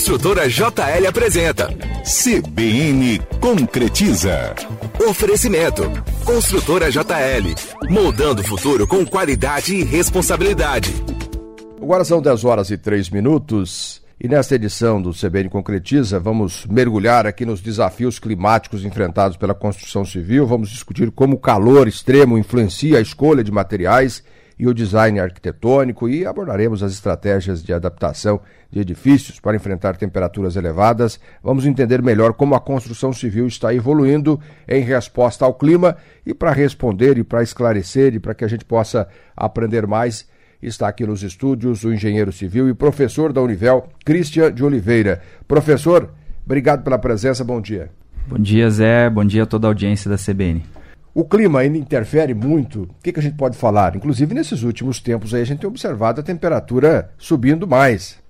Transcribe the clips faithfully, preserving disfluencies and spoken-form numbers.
Construtora J L apresenta C B N Concretiza. Oferecimento: Construtora J L, moldando o futuro com qualidade e responsabilidade. Agora são dez horas e três minutos e nesta edição do C B N Concretiza vamos mergulhar aqui nos desafios climáticos enfrentados pela construção civil. Vamos discutir como o calor extremo influencia a escolha de materiais e o design arquitetônico, e abordaremos as estratégias de adaptação de edifícios para enfrentar temperaturas elevadas. Vamos entender melhor como a construção civil está evoluindo em resposta ao clima, e para responder e para esclarecer e para que a gente possa aprender mais, está aqui nos estúdios o engenheiro civil e professor da Univel, Cristian de Oliveira. Professor, obrigado pela presença, bom dia. Bom dia, Zé, bom dia a toda a audiência da C B N. O clima ainda interfere muito. O que, que a gente pode falar? Inclusive, nesses últimos tempos aí, a gente tem observado a temperatura subindo mais.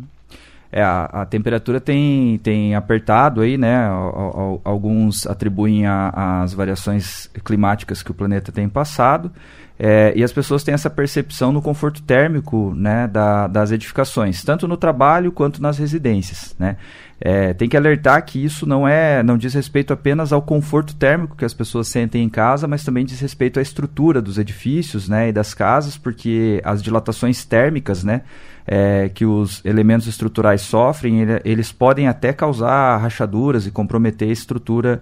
É, a, a temperatura tem, tem apertado aí, né? Alguns atribuem às variações climáticas que o planeta tem passado. É, e as pessoas têm essa percepção no conforto térmico, né, da, das edificações, tanto no trabalho quanto nas residências, né? É, tem que alertar que isso não, é, não diz respeito apenas ao conforto térmico que as pessoas sentem em casa, mas também diz respeito à estrutura dos edifícios, né, e das casas, porque as dilatações térmicas, né, é, que os elementos estruturais sofrem, ele, eles podem até causar rachaduras e comprometer a estrutura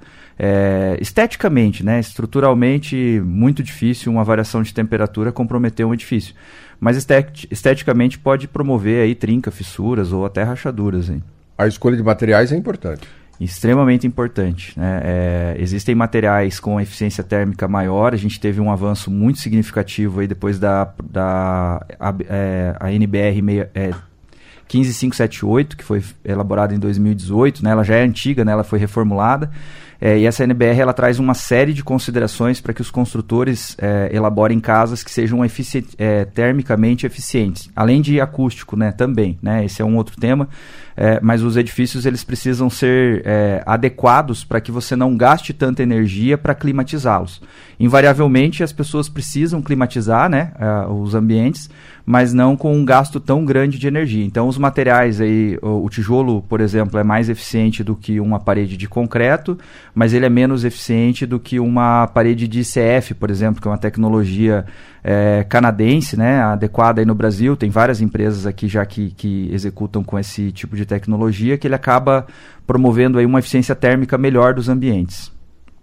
é, esteticamente, né, estruturalmente muito difícil uma variação de temperatura comprometer um edifício, mas estet- esteticamente pode promover aí trinca, fissuras ou até rachaduras, hein. A escolha de materiais é importante. Extremamente importante, né? É, existem materiais com eficiência térmica maior. A gente teve um avanço muito significativo aí depois da, da a, é, a N B R meia, é, quinze mil quinhentos e setenta e oito, que foi elaborada em dois mil e dezoito, né? Ela já é antiga, né? Ela foi reformulada. É, e essa N B R ela traz uma série de considerações para que os construtores é, elaborem casas que sejam efici- é, termicamente eficientes, além de acústico, né, também, né, esse é um outro tema, é, mas os edifícios eles precisam ser é, adequados para que você não gaste tanta energia para climatizá-los. Invariavelmente as pessoas precisam climatizar, né, uh, os ambientes, mas não com um gasto tão grande de energia. Então os materiais, aí, o, o tijolo, por exemplo, é mais eficiente do que uma parede de concreto, mas ele é menos eficiente do que uma parede de I C F, por exemplo, que é uma tecnologia é, canadense, né, adequada aí no Brasil. Tem várias empresas aqui já que, que executam com esse tipo de tecnologia, que ele acaba promovendo aí uma eficiência térmica melhor dos ambientes.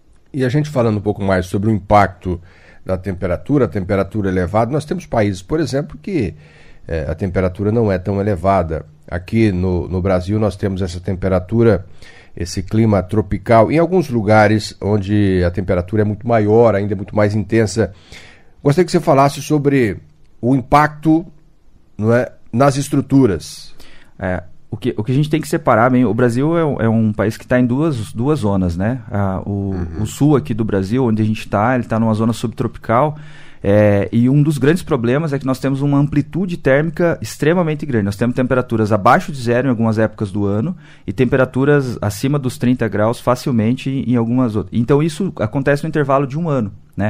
E a gente falando um pouco mais sobre o impacto da temperatura, a temperatura elevada, nós temos países, por exemplo, que é, a temperatura não é tão elevada. Aqui no, no Brasil nós temos essa temperatura, esse clima tropical, em alguns lugares onde a temperatura é muito maior, ainda é muito mais intensa. Gostaria que você falasse sobre o impacto, não é, nas estruturas. É, o, que, o que a gente tem que separar bem, o Brasil é um, é um país que está em duas, duas zonas, né? Ah, o, uhum. o sul aqui do Brasil, onde a gente está, ele está numa zona subtropical. É, e um dos grandes problemas é que nós temos uma amplitude térmica extremamente grande. Nós temos temperaturas abaixo de zero em algumas épocas do ano e temperaturas acima dos trinta graus facilmente em algumas outras. Então isso acontece no intervalo de um ano, né?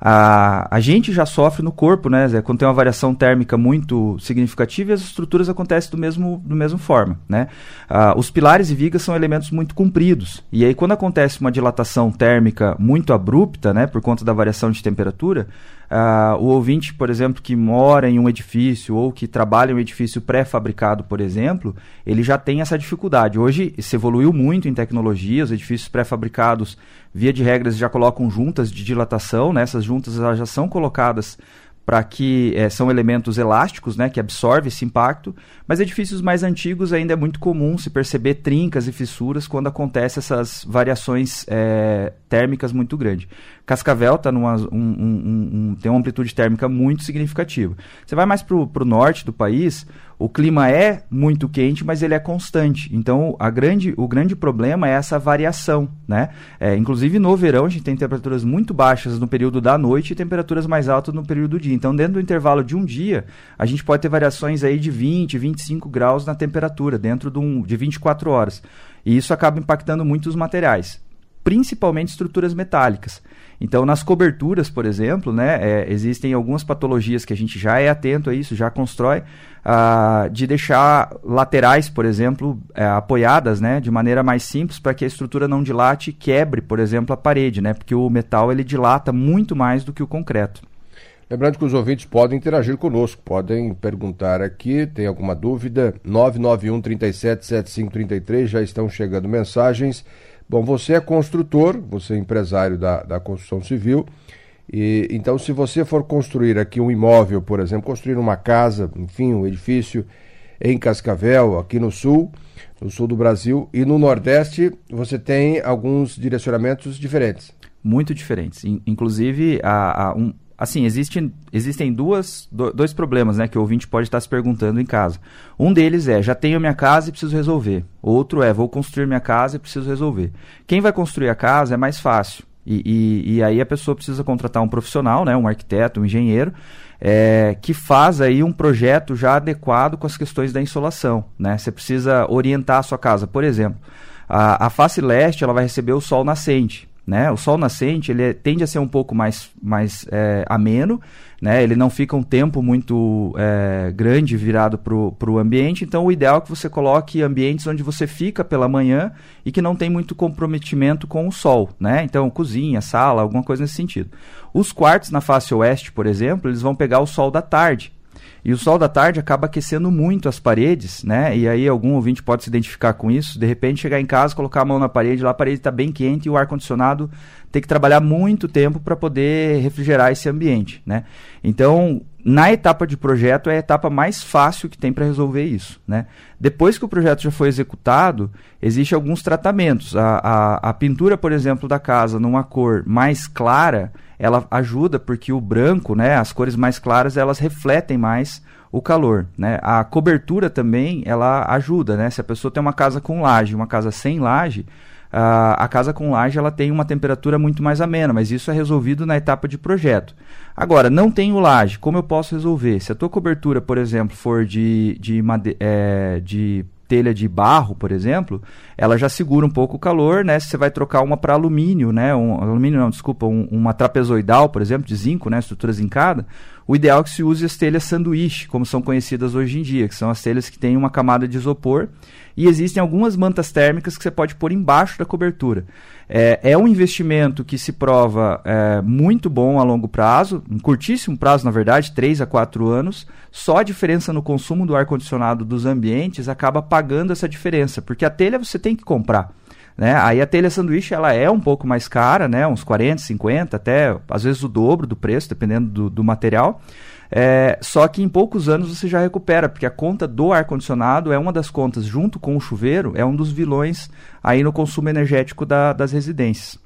A, a gente já sofre no corpo, né, Zé, quando tem uma variação térmica muito significativa, e as estruturas acontecem do mesmo, do mesmo forma, né? Ah, os pilares e vigas são elementos muito compridos, e aí quando acontece uma dilatação térmica muito abrupta, né, por conta da variação de temperatura, ah, o ouvinte, por exemplo, que mora em um edifício ou que trabalha em um edifício pré-fabricado, por exemplo, ele já tem essa dificuldade. Hoje se evoluiu muito em tecnologia, os edifícios pré-fabricados, via de regras, já colocam juntas de dilatação, né? Essas juntas elas já são colocadas para que é, são elementos elásticos, né, que absorvem esse impacto, mas edifícios mais antigos ainda é muito comum se perceber trincas e fissuras quando acontecem essas variações é, térmicas muito grandes. Cascavel tá numa, um, um, um, tem uma amplitude térmica muito significativa. Você vai mais para o norte do país, o clima é muito quente, mas ele é constante. Então, a grande, o grande problema é essa variação, né? É, inclusive, no verão, a gente tem temperaturas muito baixas no período da noite e temperaturas mais altas no período do dia. Então, dentro do intervalo de um dia, a gente pode ter variações aí de vinte, vinte e cinco graus na temperatura, dentro de, um, de vinte e quatro horas. E isso acaba impactando muito os materiais, principalmente estruturas metálicas. Então, nas coberturas, por exemplo, né, é, existem algumas patologias que a gente já é atento a isso, já constrói, uh, de deixar laterais, por exemplo, é, apoiadas, né, de maneira mais simples para que a estrutura não dilate e quebre, por exemplo, a parede, né, porque o metal ele dilata muito mais do que o concreto. Lembrando que os ouvintes podem interagir conosco, podem perguntar aqui, tem alguma dúvida, nove nove um, trinta e sete, setenta e cinco, trinta e três, já estão chegando mensagens. Bom, você é construtor, você é empresário da, da construção civil, e então se você for construir aqui um imóvel, por exemplo, construir uma casa, enfim, um edifício em Cascavel, aqui no sul, no sul do Brasil, e no Nordeste, você tem alguns direcionamentos diferentes. Muito diferentes, inclusive a, a um... Assim, existe, existem duas, do, dois problemas, né, que o ouvinte pode estar se perguntando em casa. Um deles é, já tenho minha casa e preciso resolver. Outro é, vou construir minha casa e preciso resolver. Quem vai construir a casa é mais fácil. E, e, e aí a pessoa precisa contratar um profissional, né, um arquiteto, um engenheiro, é, que faz aí um projeto já adequado com as questões da insolação, né? Você precisa orientar a sua casa. Por exemplo, a, a face leste ela vai receber o sol nascente. Né? O sol nascente ele é, tende a ser um pouco mais, mais é, ameno, né? Ele não fica um tempo muito é, grande virado para o ambiente, então o ideal é que você coloque ambientes onde você fica pela manhã e que não tem muito comprometimento com o sol, né? Então cozinha, sala, alguma coisa nesse sentido. Os quartos na face oeste, por exemplo, eles vão pegar o sol da tarde. E o sol da tarde acaba aquecendo muito as paredes, né? E aí algum ouvinte pode se identificar com isso. De repente chegar em casa, colocar a mão na parede, lá a parede está bem quente e o ar-condicionado tem que trabalhar muito tempo para poder refrigerar esse ambiente, né? Então, na etapa de projeto é a etapa mais fácil que tem para resolver isso, né? Depois que o projeto já foi executado, existem alguns tratamentos. A, a, a pintura, por exemplo, da casa numa cor mais clara, ela ajuda porque o branco, né, as cores mais claras, elas refletem mais o calor, né? A cobertura também, ela ajuda, né? Se a pessoa tem uma casa com laje, uma casa sem laje, Uh, a casa com laje ela tem uma temperatura muito mais amena, mas isso é resolvido na etapa de projeto. Agora, não tenho laje, como eu posso resolver? Se a tua cobertura, por exemplo, for de, de, made- é, de telha de barro, por exemplo, ela já segura um pouco o calor, né? Se você vai trocar uma para alumínio, né? Um, alumínio não, desculpa, um, uma trapezoidal, por exemplo, de zinco, né? Estrutura zincada, o ideal é que se use as telhas sanduíche, como são conhecidas hoje em dia, que são as telhas que têm uma camada de isopor, e existem algumas mantas térmicas que você pode pôr embaixo da cobertura. É, é um investimento que se prova é, muito bom a longo prazo, um curtíssimo prazo, na verdade, três a quatro anos, só a diferença no consumo do ar-condicionado dos ambientes acaba pagando essa diferença, porque a telha você tem que comprar. Né? Aí a telha sanduíche ela é um pouco mais cara, né? Uns quarenta, cinquenta, até às vezes o dobro do preço, dependendo do, do material. É, só que em poucos anos você já recupera, porque a conta do ar-condicionado é uma das contas, junto com o chuveiro, é um dos vilões aí no consumo energético da, das residências.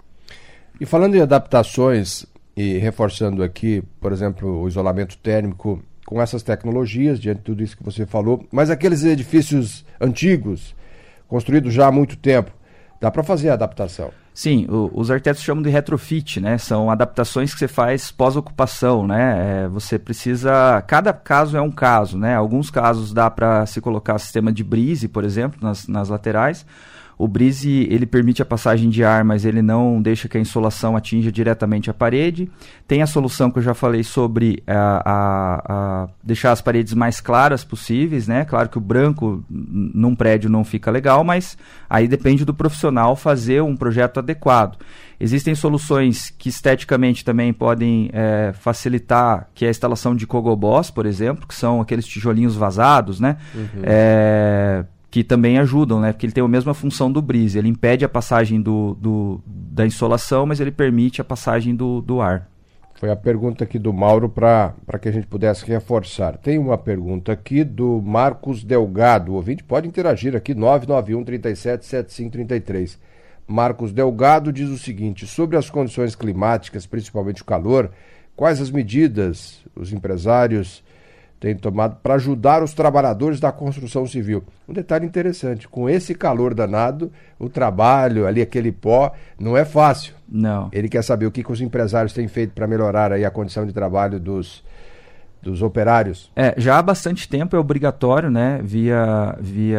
E falando em adaptações, e reforçando aqui, por exemplo, o isolamento térmico com essas tecnologias, diante de tudo isso que você falou, mas aqueles edifícios antigos, construídos já há muito tempo, dá para fazer a adaptação? Sim, o, os arquitetos chamam de retrofit, né? São adaptações que você faz pós-ocupação, né? É, você precisa... Cada caso é um caso, né? Alguns casos dá para se colocar sistema de brise, por exemplo, nas, nas laterais. O brise, ele permite a passagem de ar, mas ele não deixa que a insolação atinja diretamente a parede. Tem a solução que eu já falei sobre a, a, a deixar as paredes mais claras possíveis, né? Claro que o branco num prédio não fica legal, mas aí depende do profissional fazer um projeto adequado. Existem soluções que esteticamente também podem é, facilitar, que é a instalação de cogobós, por exemplo, que são aqueles tijolinhos vazados, né? Uhum. É... que também ajudam, né? Porque ele tem a mesma função do brise, ele impede a passagem do, do, da insolação, mas ele permite a passagem do, do ar. Foi a pergunta aqui do Mauro para que a gente pudesse reforçar. Tem uma pergunta aqui do Marcos Delgado, o ouvinte pode interagir aqui, nove nove um, trinta e sete, setenta e cinco, trinta e três. Marcos Delgado diz o seguinte: sobre as condições climáticas, principalmente o calor, quais as medidas os empresários tem tomado para ajudar os trabalhadores da construção civil? Um detalhe interessante, com esse calor danado, o trabalho ali, aquele pó, não é fácil. Não. Ele quer saber o que, que os empresários têm feito para melhorar aí a condição de trabalho dos, dos operários? É, já há bastante tempo é obrigatório, né, via,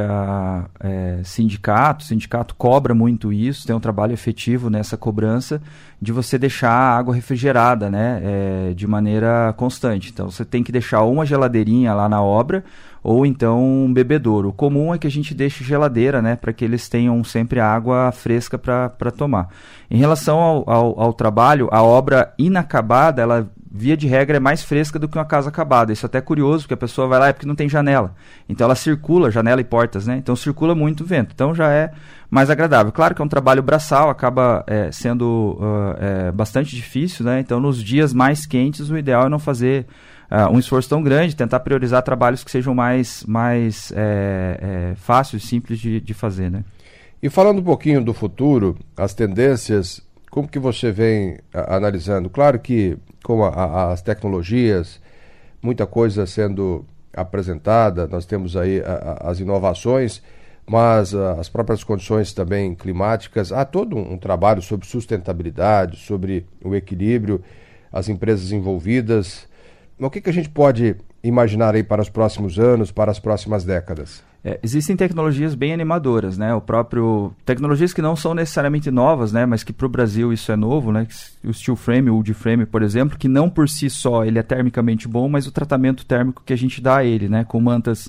via é, sindicato, o sindicato cobra muito isso, tem um trabalho efetivo nessa cobrança de você deixar a água refrigerada, né, é, de maneira constante. Então você tem que deixar uma geladeirinha lá na obra ou então um bebedouro. O comum é que a gente deixe geladeira, né, para que eles tenham sempre água fresca para tomar. Em relação ao, ao, ao trabalho, a obra inacabada, ela via de regra é mais fresca do que uma casa acabada. Isso é até curioso, porque a pessoa vai lá é porque não tem janela. Então ela circula, janela e portas, né? Então circula muito vento. Então já é mais agradável. Claro que é um trabalho braçal, acaba é, sendo uh, é, bastante difícil, né? Então nos dias mais quentes o ideal é não fazer uh, um esforço tão grande, tentar priorizar trabalhos que sejam mais, mais é, é, fáceis, simples de, de fazer, né? E falando um pouquinho do futuro, as tendências, como que você vem a, analisando? Claro que com a, a, as tecnologias, muita coisa sendo apresentada, nós temos aí a, a, as inovações, mas a, as próprias condições também climáticas, há todo um, um trabalho sobre sustentabilidade, sobre o equilíbrio, as empresas envolvidas. O que, que a gente pode imaginar aí para os próximos anos, para as próximas décadas? É, existem tecnologias bem animadoras, né? O próprio tecnologias que não são necessariamente novas, né? Mas que para o Brasil isso é novo, né? O steel frame, o wood frame, por exemplo, que não por si só ele é termicamente bom, mas o tratamento térmico que a gente dá a ele, né? Com mantas,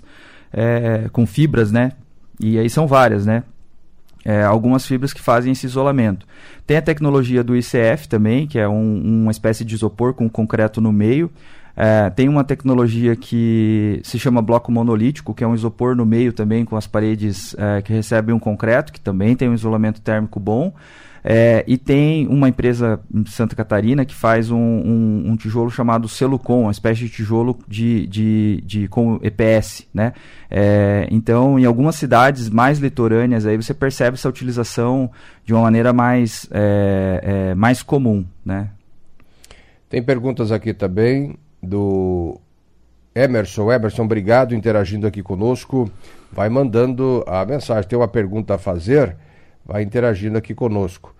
é, com fibras, né? E aí são várias, né? É, algumas fibras que fazem esse isolamento. Tem a tecnologia do I C F também, que é um, uma espécie de isopor com concreto no meio. É, tem uma tecnologia que se chama bloco monolítico, que é um isopor no meio também com as paredes é, que recebem um concreto, que também tem um isolamento térmico bom. É, e tem uma empresa em Santa Catarina que faz um, um, um tijolo chamado Celucon, uma espécie de tijolo de, de, de, com E P S, né? É, então, em algumas cidades mais litorâneas, aí você percebe essa utilização de uma maneira mais, é, é, mais comum, né? Tem perguntas aqui também do Emerson. Emerson, obrigado, interagindo aqui conosco. Vai mandando a mensagem. Tem uma pergunta a fazer, vai interagindo aqui conosco.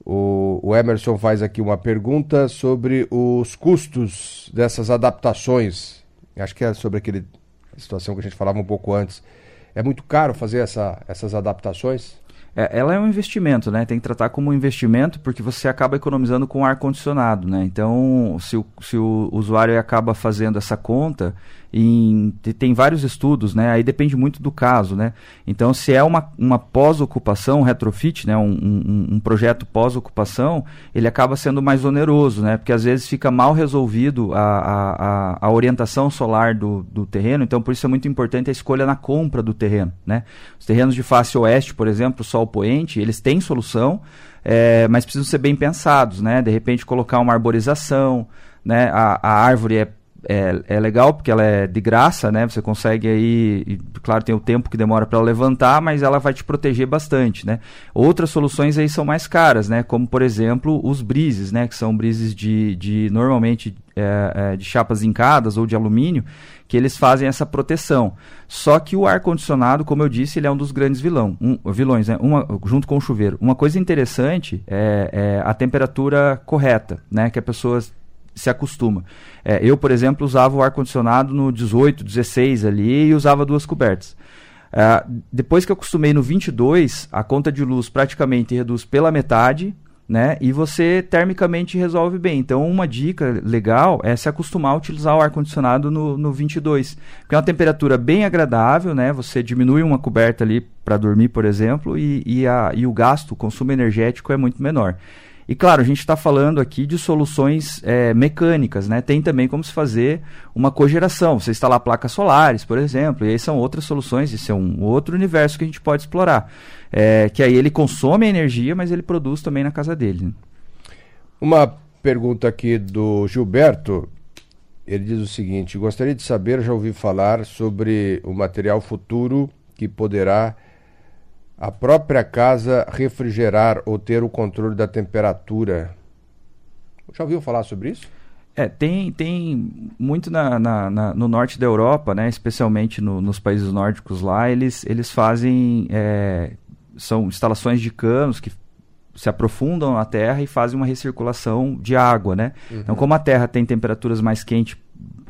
O, o Emerson faz aqui uma pergunta sobre os custos dessas adaptações. Acho que é sobre aquele situação que a gente falava um pouco antes. É muito caro fazer essa, essas adaptações? É, ela é um investimento, né? Tem que tratar como um investimento porque você acaba economizando com ar-condicionado, né? Então, se o, se o usuário acaba fazendo essa conta, em, tem vários estudos, né? Aí depende muito do caso, né? Então, se é uma, uma pós-ocupação, um retrofit, né? Um, um, um projeto pós-ocupação, ele acaba sendo mais oneroso, né? Porque às vezes fica mal resolvido a, a, a, a orientação solar do, do terreno, então por isso é muito importante a escolha na compra do terreno, né? Os terrenos de face oeste, por exemplo, sol poente, eles têm solução, é, mas precisam ser bem pensados, né? De repente colocar uma arborização, né? A, a árvore é É, é legal porque ela é de graça, né? Você consegue aí, e, claro, tem o tempo que demora para levantar, mas ela vai te proteger bastante, né? Outras soluções aí são mais caras, né? Como, por exemplo, os brises, né? Que são brises de, de normalmente é, é, de chapas zincadas ou de alumínio, que eles fazem essa proteção. Só que o ar-condicionado, como eu disse, ele é um dos grandes vilão, um, vilões, né? Uma, junto com o chuveiro. Uma coisa interessante é, é a temperatura correta, né? Que a pessoa se acostuma. É, eu, por exemplo, usava o ar-condicionado no dezoito, dezesseis ali e usava duas cobertas. É, depois que eu acostumei no vinte e dois, a conta de luz praticamente reduz pela metade, né? E você termicamente resolve bem. Então, uma dica legal é se acostumar a utilizar o ar-condicionado no, no vinte e dois. Porque é uma temperatura bem agradável, né? Você diminui uma coberta ali para dormir, por exemplo, e, e, a, e o gasto, o consumo energético é muito menor. E claro, a gente está falando aqui de soluções é, mecânicas, né? Tem também como se fazer uma cogeração, você instalar placas solares, por exemplo, e aí são outras soluções, isso é um outro universo que a gente pode explorar. É, que aí ele consome a energia, mas ele produz também na casa dele. Né? Uma pergunta aqui do Gilberto, ele diz o seguinte: gostaria de saber, já ouvi falar sobre o material futuro que poderá a própria casa refrigerar ou ter o controle da temperatura. Já ouviu falar sobre isso? É, tem, tem muito na, na, na, no norte da Europa, né, especialmente no, nos países nórdicos lá, eles, eles fazem, é, são instalações de canos que se aprofundam na terra e fazem uma recirculação de água, né? Uhum. Então, como a terra tem temperaturas mais quentes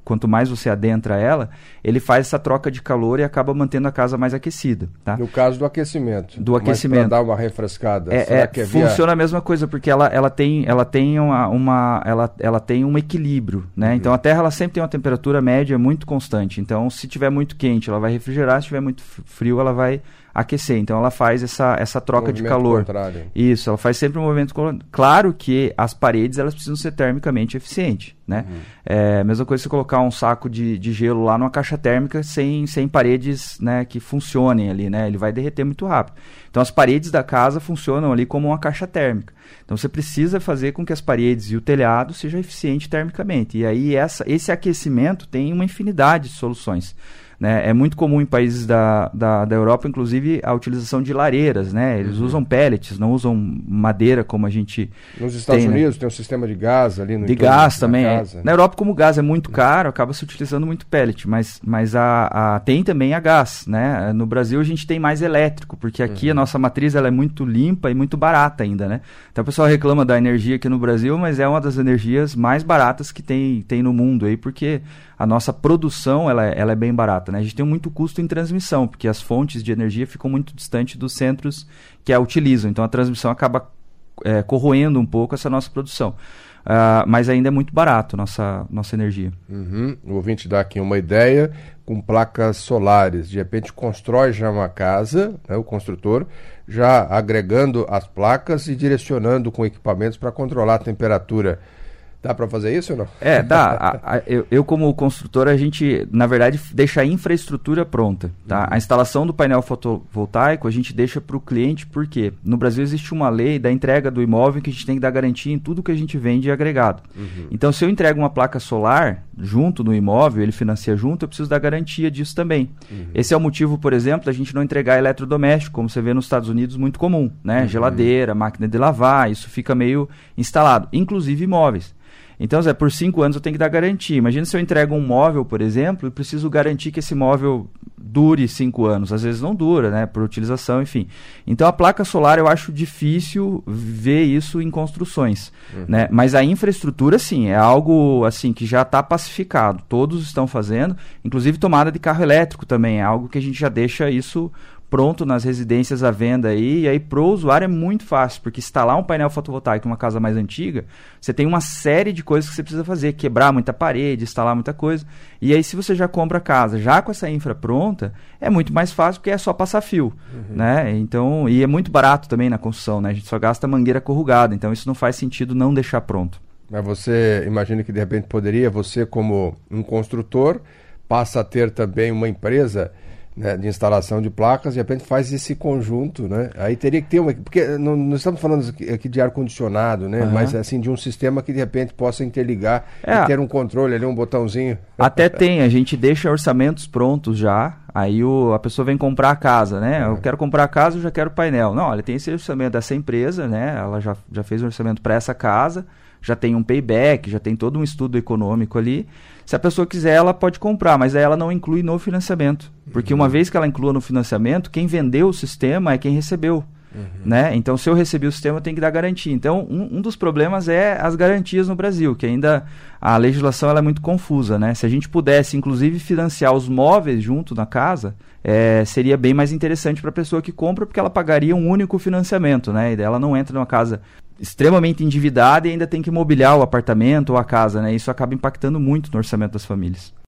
quanto mais você adentra ela, ele faz essa troca de calor e acaba mantendo a casa mais aquecida, tá? No caso do aquecimento. Do aquecimento. Para dar uma refrescada. É, é, que é funciona via... a mesma coisa, porque ela, ela tem, ela tem, uma, uma, ela, ela tem um equilíbrio, né? Uhum. Então a Terra ela sempre tem uma temperatura média muito constante. Então se tiver muito quente, ela vai refrigerar, se tiver muito frio, ela vai aquecer. Então ela faz essa, essa troca de calor. Contrário. Isso, ela faz sempre um movimento contrário. Claro que as paredes elas precisam ser termicamente eficientes, né? Uhum. É a mesma coisa você colocar um saco de, de gelo lá numa caixa térmica sem, sem paredes, né, que funcionem ali, né? Ele vai derreter muito rápido. Então as paredes da casa funcionam ali como uma caixa térmica. Então você precisa fazer com que as paredes e o telhado sejam eficientes termicamente. E aí essa, esse aquecimento tem uma infinidade de soluções. Né? É muito comum em países da, da, da Europa, inclusive, a utilização de lareiras, né? Eles uhum. usam pellets, não usam madeira como a gente Nos Estados tem, Unidos né? tem um sistema de gás ali no De gás da também. Casa, é. né? Na Europa, como o gás é muito caro, acaba se utilizando muito pellet, mas, mas a, a, tem também a gás, né? No Brasil a gente tem mais elétrico, porque aqui uhum. a nossa matriz ela é muito limpa e muito barata ainda, né? Então o pessoal reclama da energia aqui no Brasil, mas é uma das energias mais baratas que tem, tem no mundo aí, porque a nossa produção ela, ela é bem barata, né? A gente tem muito custo em transmissão, porque as fontes de energia ficam muito distantes dos centros que a utilizam. Então a transmissão acaba é, corroendo um pouco essa nossa produção. Uh, mas ainda é muito barato nossa, nossa energia. Uhum. O ouvinte dá aqui uma ideia com placas solares. De repente constrói já uma casa, né, o construtor, já agregando as placas e direcionando com equipamentos para controlar a temperatura. Dá para fazer isso ou não? É, dá. A, a, eu, eu, como construtor, a gente, na verdade, deixa a infraestrutura pronta. Tá? Uhum. A instalação do painel fotovoltaico, a gente deixa para o cliente, porque no Brasil existe uma lei da entrega do imóvel que a gente tem que dar garantia em tudo que a gente vende agregado. Uhum. Então, se eu entrego uma placa solar junto no imóvel, ele financia junto, eu preciso dar garantia disso também. Uhum. Esse é o motivo, por exemplo, da gente não entregar eletrodoméstico, como você vê nos Estados Unidos, muito comum. Né? Uhum. Geladeira, máquina de lavar, isso fica meio instalado. Inclusive imóveis. Então, Zé, por cinco anos eu tenho que dar garantia. Imagina se eu entrego um móvel, por exemplo, e preciso garantir que esse móvel dure cinco anos. Às vezes não dura, né? Por utilização, enfim. Então, a placa solar eu acho difícil ver isso em construções. Uhum. Né? Mas a infraestrutura, sim, é algo assim que já está pacificado. Todos estão fazendo. Inclusive, tomada de carro elétrico também. É algo que a gente já deixa isso pronto nas residências à venda aí, e aí pro usuário é muito fácil, porque instalar um painel fotovoltaico em uma casa mais antiga, você tem uma série de coisas que você precisa fazer, quebrar muita parede, instalar muita coisa, e aí se você já compra a casa já com essa infra pronta, é muito mais fácil, porque é só passar fio, uhum. né, então, e é muito barato também na construção, né, a gente só gasta mangueira corrugada, então isso não faz sentido não deixar pronto. Mas você imagina que de repente poderia, você como um construtor, passa a ter também uma empresa, né, de instalação de placas, de repente faz esse conjunto, né? Aí teria que ter uma... Porque não, não estamos falando aqui de ar-condicionado, né? Uhum. Mas assim, de um sistema que de repente possa interligar é. e ter um controle ali, um botãozinho. Até tem, a gente deixa orçamentos prontos já, aí o, a pessoa vem comprar a casa, né? Uhum. Eu quero comprar a casa, eu já quero o painel. Não, olha, tem esse orçamento dessa empresa, né? Ela já, já fez um orçamento para essa casa, já tem um payback, já tem todo um estudo econômico ali. Se a pessoa quiser, ela pode comprar, mas aí ela não inclui no financiamento. Porque uhum. uma vez que ela inclua no financiamento, quem vendeu o sistema é quem recebeu. Uhum. Né? Então, se eu recebi o sistema, eu tenho que dar garantia. Então, um, um dos problemas é as garantias no Brasil, que ainda a legislação ela é muito confusa. Né? Se a gente pudesse, inclusive, financiar os móveis junto na casa, é, seria bem mais interessante para a pessoa que compra, porque ela pagaria um único financiamento. Né? E daí ela não entra numa casa extremamente endividada e ainda tem que mobiliar o apartamento ou a casa, né? Isso acaba impactando muito no orçamento das famílias.